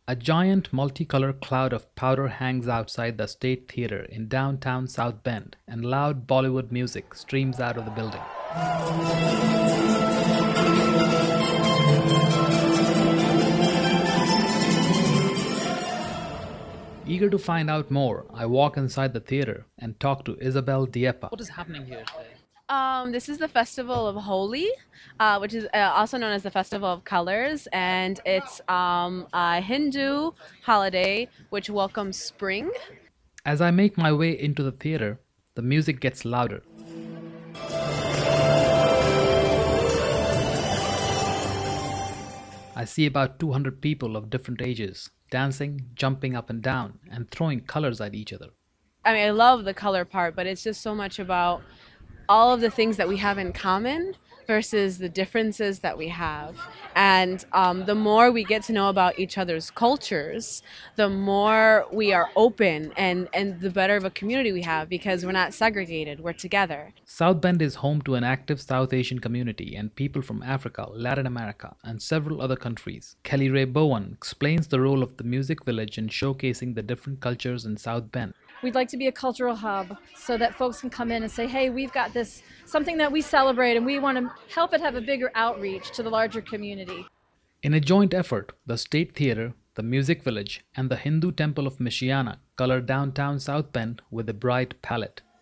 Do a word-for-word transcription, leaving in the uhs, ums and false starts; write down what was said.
A giant multicolored cloud of powder hangs outside the State Theater in downtown South Bend, and loud Bollywood music streams out of the building. Eager to find out more, I walk inside the theater and talk to Isabel Diepa. What is happening here today? Um, this is the Festival of Holi, uh, which is uh, also known as the Festival of Colors, and it's um, a Hindu holiday which welcomes spring. As I make my way into the theater, the music gets louder. I see about two hundred people of different ages dancing, jumping up and down, and throwing colors at each other. I mean, I love the color part, but it's just so much about all of the things that we have in common versus the differences that we have. And um, the more we get to know about each other's cultures, the more we are open and, and the better of a community we have because we're not segregated, we're together. South Bend is home to an active South Asian community and people from Africa, Latin America, and several other countries. Kelly Ray Bowen explains the role of the Music Village in showcasing the different cultures in South Bend. We'd like to be a cultural hub so that folks can come in and say, hey, we've got this, something that we celebrate and we want to help it have a bigger outreach to the larger community. In a joint effort, the State Theater, the Music Village, and the Hindu Temple of Michiana color downtown South Bend with a bright palette.